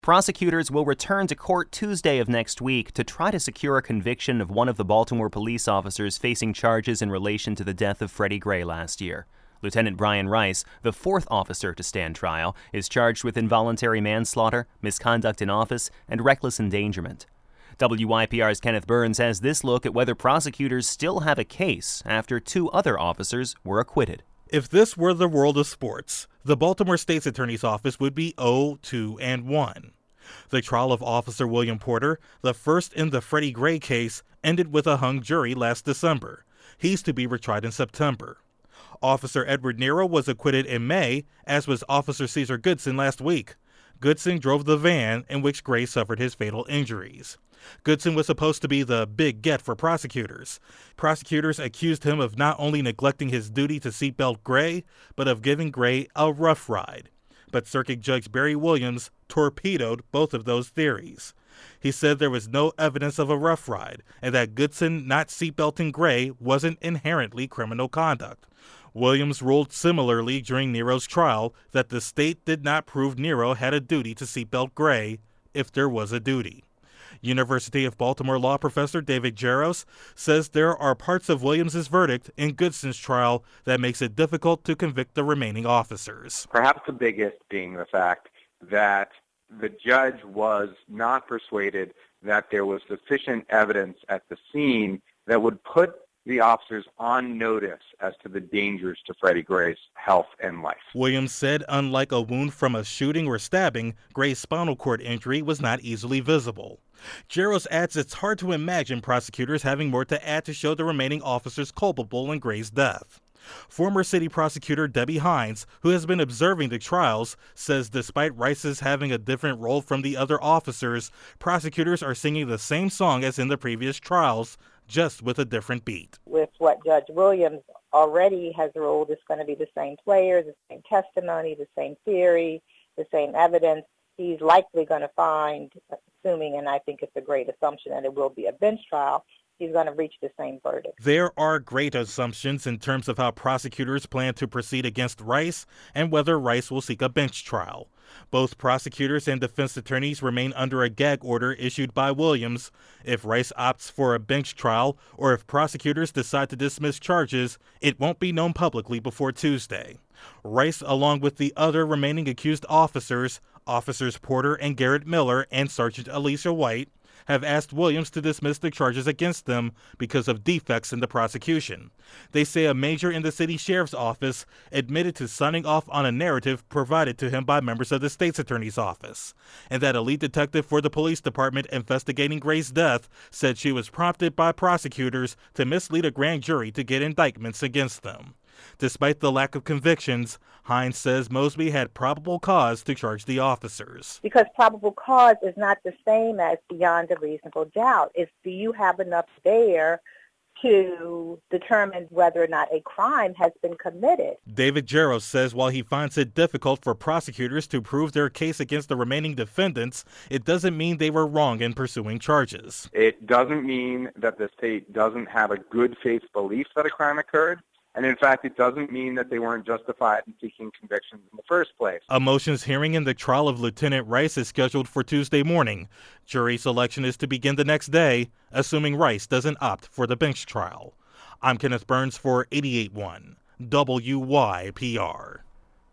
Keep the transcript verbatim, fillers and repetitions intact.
Prosecutors will return to court Tuesday of next week to try to secure a conviction of one of the Baltimore police officers facing charges in relation to the death of Freddie Gray last year. Lieutenant Brian Rice, the fourth officer to stand trial, is charged with involuntary manslaughter, misconduct in office, and reckless endangerment. W Y P R's Kenneth Burns has this look at whether prosecutors still have a case after two other officers were acquitted. If this were the world of sports, the Baltimore State's Attorney's Office would be oh two and one. The trial of Officer William Porter, the first in the Freddie Gray case, ended with a hung jury last December. He's to be retried in September. Officer Edward Nero was acquitted in May, as was Officer Caesar Goodson last week. Goodson drove the van in which Gray suffered his fatal injuries. Goodson was supposed to be the big get for prosecutors. Prosecutors accused him of not only neglecting his duty to seatbelt Gray, but of giving Gray a rough ride. But Circuit Judge Barry Williams torpedoed both of those theories. He said there was no evidence of a rough ride, and that Goodson not seatbelting Gray wasn't inherently criminal conduct. Williams ruled similarly during Nero's trial that the state did not prove Nero had a duty to seatbelt Gray, if there was a duty. University of Baltimore law professor David Jaros says there are parts of Williams' verdict in Goodson's trial that makes it difficult to convict the remaining officers. Perhaps the biggest being the fact that the judge was not persuaded that there was sufficient evidence at the scene that would put the officers on notice as to the dangers to Freddie Gray's health and life. Williams said unlike a wound from a shooting or stabbing, Gray's spinal cord injury was not easily visible. Jaros adds it's hard to imagine prosecutors having more to add to show the remaining officers culpable in Gray's death. Former city prosecutor Debbie Hines, who has been observing the trials, says despite Rice's having a different role from the other officers, prosecutors are singing the same song as in the previous trials, just with a different beat. With what Judge Williams already has ruled, it's going to be the same players, the same testimony, the same theory, the same evidence. He's likely going to find, assuming, and I think it's a great assumption that it will be a bench trial, he's going to reach the same verdict. There are great assumptions in terms of how prosecutors plan to proceed against Rice and whether Rice will seek a bench trial. Both prosecutors and defense attorneys remain under a gag order issued by Williams. If Rice opts for a bench trial or if prosecutors decide to dismiss charges, it won't be known publicly before Tuesday. Rice, along with the other remaining accused officers, Officers Porter and Garrett Miller and Sergeant Alicia White, have asked Williams to dismiss the charges against them because of defects in the prosecution. They say a major in the city sheriff's office admitted to signing off on a narrative provided to him by members of the state's attorney's office, and that a lead detective for the police department investigating Gray's death said she was prompted by prosecutors to mislead a grand jury to get indictments against them. Despite the lack of convictions, Hines says Mosby had probable cause to charge the officers. Because probable cause is not the same as beyond a reasonable doubt. It's do you have enough there to determine whether or not a crime has been committed. David Jaros says while he finds it difficult for prosecutors to prove their case against the remaining defendants, it doesn't mean they were wrong in pursuing charges. It doesn't mean that the state doesn't have a good faith belief that a crime occurred. And in fact, it doesn't mean that they weren't justified in seeking convictions in the first place. A motions hearing in the trial of Lieutenant Rice is scheduled for Tuesday morning. Jury selection is to begin the next day, assuming Rice doesn't opt for the bench trial. I'm Kenneth Burns for eighty-eight point one W Y P R.